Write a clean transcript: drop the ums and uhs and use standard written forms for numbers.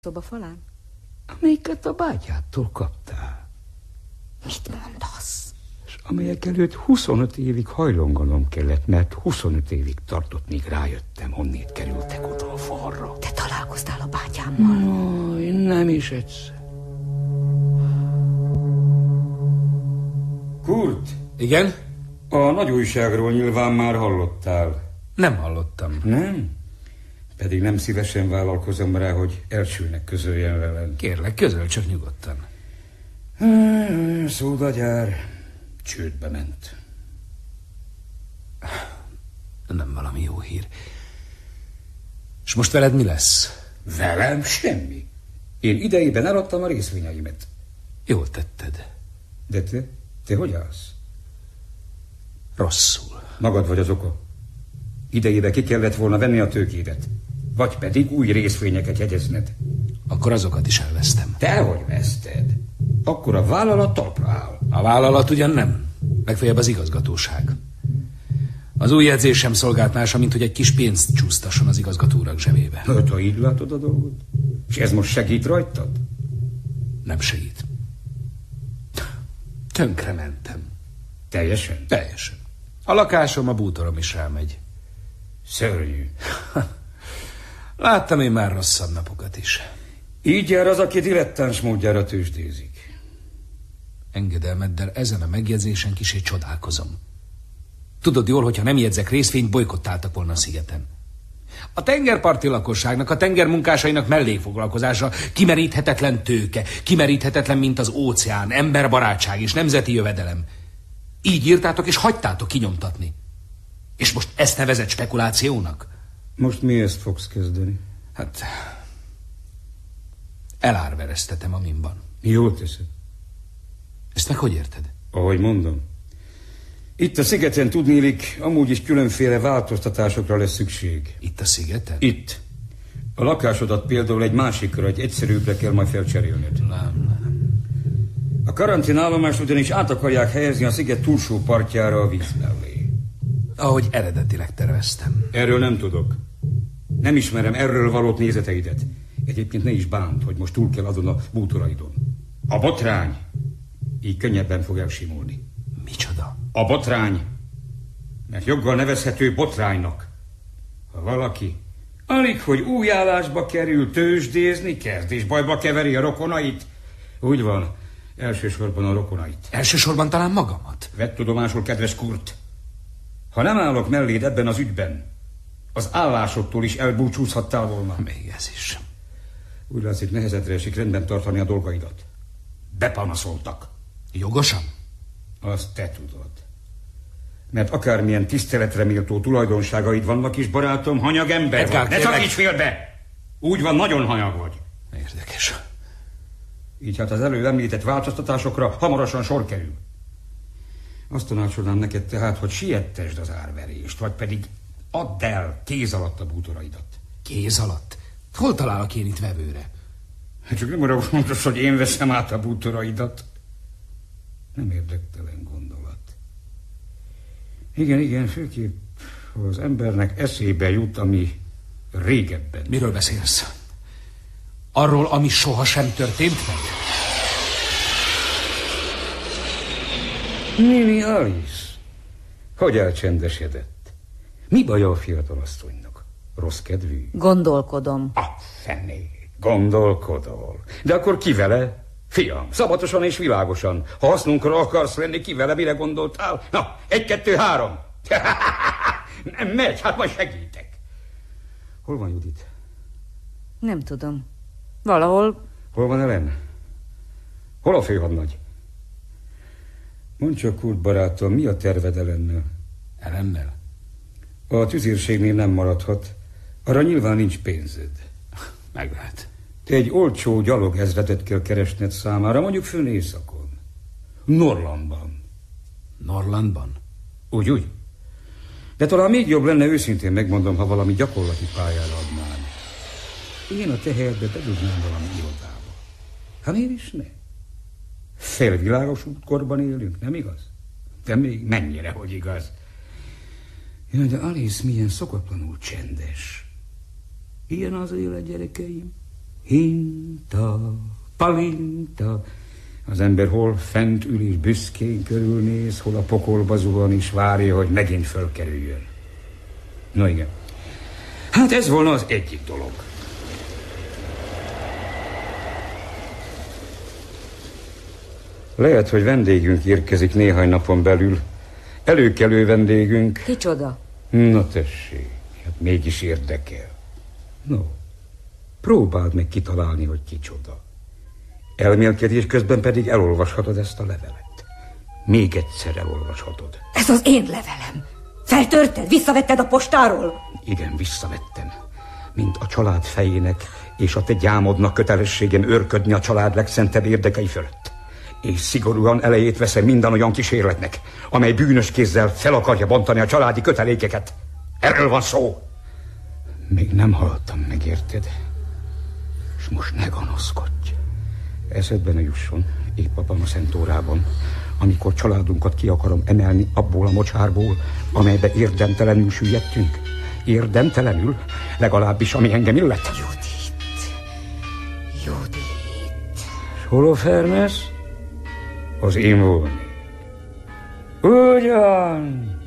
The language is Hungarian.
szoba falán? Amelyiket a bátyádtól kaptál. Mit mondasz? És amelyek előtt 25 évig hajlonganom kellett, mert 25 évig tartott, míg rájöttem, honnét kerültek oda a falra. Te találkoztál a bátyámmal? No, én nem is egyszer. Kurt? Igen? A nagy újságról nyilván már hallottál. Nem hallottam. Nem? Pedig nem szívesen vállalkozom rá, hogy elsőnek közöljen velem. Kérlek, közöl csak nyugodtan. Szódagyár csődbe ment. Nem valami jó hír. És most veled mi lesz? Velem semmi. Én idejében eladtam a részvényeimet. Jól tetted. De te hogy állsz? Rosszul. Magad vagy az oka. Idejében ki kellett volna venni a tőkédet. Vagy pedig új részvényeket jegyezned. Akkor azokat is elvesztem. Dehogy veszted. Akkor a vállalat talpra áll. A vállalat ugyan nem. Legfeljebb az igazgatóság. Az új jegyzésem szolgált mása, mint hogy egy kis pénzt csúsztasson az igazgatórak zsebébe. Hát, ha így látod a dolgot? És ez most segít rajtad? Nem segít. Tönkrementem. Teljesen? Teljesen. A lakásom, a bútorom is elmegy. Szörnyű. Láttam én már rosszabb napokat is. Így jár az, aki dilettáns módjára tőzsdézik. Engedelmeddel ezen a megjegyzésen kissé csodálkozom. Tudod jól, hogyha nem jegyzek részvényt, bojkottáltak volna a szigeten. A tengerparti lakosságnak, a tengermunkásainak mellékfoglalkozása kimeríthetetlen tőke, kimeríthetetlen, mint az óceán, emberbarátság és nemzeti jövedelem. Így írtátok és hagytátok kinyomtatni. És most ezt nevezett spekulációnak? Most mi ezt fogsz kezdeni? Hát, elárvereztetem, amin van. Jól teszed. Ezt meg hogy érted? Ahogy mondom. Itt a szigeten tudnélik, amúgy is különféle változtatásokra lesz szükség. Itt a szigeten? Itt. A lakásodat például egy másikra, egy egyszerűbbre kell majd felcserélned. Nem. A karanténállomást ugyanis át akarják helyezni a sziget túlsó partjára a víz mellé. Ahogy eredetileg terveztem. Erről nem tudok. Nem ismerem erről valót nézeteidet. Egyébként ne is bánt, hogy most túl kell adon a bútoraidon. A botrány így könnyebben fog elsimulni. Micsoda? A botrány. Mert joggal nevezhető botránynak. Ha valaki alig, hogy új állásba kerül, tőzsdézni kezd, és bajba keveri a rokonait. Úgy van, elsősorban a rokonait. Elsősorban talán magamat. Vedd tudomásul, kedves Kurt. Ha nem állok melléd ebben az ügyben, az állásodtól is elbúcsúzhattál volna. Még ez is. Úgy látszik, nehezedre esik rendben tartani a dolgaidat. Bepanaszoltak. Jogosan? Azt te tudod. Mert akármilyen tiszteletre méltó tulajdonságaid vannak is, barátom, hanyag ember vagy. Ne szakíts félbe! Úgy van, nagyon hanyag vagy. Érdekes. Így hát az előbb említett változtatásokra hamarosan sor kerül. Azt tanácsolnám neked tehát, hogy siettesd az árverést, vagy pedig add el kéz alatt a bútoraidat. Kéz alatt? Hol találok én itt vevőre? Csak nem arra fontos, hogy én veszem át a bútoraidat. Nem érdektelen gondolat. Igen, főképp az embernek eszébe jut, ami régebben. Miről beszélsz? Arról, ami sohasem történt meg? Mimi Alice, hogy elcsendesedett? Mi baja a fiatalasszonynak? Rossz kedvű? Gondolkodom. Fené, gondolkodol. De akkor ki vele? Fiam, szabatosan és világosan. Ha hasznunkra akarsz lenni, ki vele, mire gondoltál? Na, 1, 2, 3. Nem megy, hát majd segítek. Hol van Judit? Nem tudom. Valahol. Hol van Ellen? Hol a főhadnagy? Mondd csak, Kurt barátom, mi a terved Ellennel? Ellennel? A tüzérségnél nem maradhat. Arra nyilván nincs pénzed. Meg lehet. Te egy olcsó gyalogezredet kell keresned számára, mondjuk fönn éjszakon. Norlandban. Norlandban? Úgy. De talán még jobb lenne, őszintén megmondom, ha valami gyakorlati pályára adnám. Én a teherbe bedugznám valami irodába. Hát miért is ne? Félvilágos útkorban élünk, nem igaz? De még mennyire, hogy igaz? Jaj, de Alice milyen szokatlanul csendes. Ilyen az élet, gyerekeim. Hinta, palinta. Az ember hol fent ül és büszkén körülnéz, hol a pokolba zuhan és várja, hogy megint fölkerüljön. Na igen. Hát ez volna az egyik dolog. Lehet, hogy vendégünk érkezik néhány napon belül. Előkelő vendégünk. Kicsoda? Na tessék, hát mégis érdekel. No, próbáld meg kitalálni, hogy kicsoda. Elmélkedés közben pedig elolvashatod ezt a levelet. Még egyszer elolvashatod. Ez az én levelem. Feltörted? Visszavetted a postáról? Igen, visszavettem. Mint a család fejének és a te gyámodnak kötelességem őrködni a család legszentebb érdekei fölött. És szigorúan elejét veszem minden olyan kísérletnek, amely bűnös kézzel fel akarja bontani a családi kötelékeket. Erről van szó. Még nem hallottam meg, érted? És most ne gonoszkodj. Eszedbe ne jusson, épp abban a szent órában, amikor családunkat ki akarom emelni abból a mocsárból, amelybe érdemtelenül süllyedtünk. Érdemtelenül, legalábbis ami engem illet. Judit. És Holofernes? Az én volnék. Ugyan.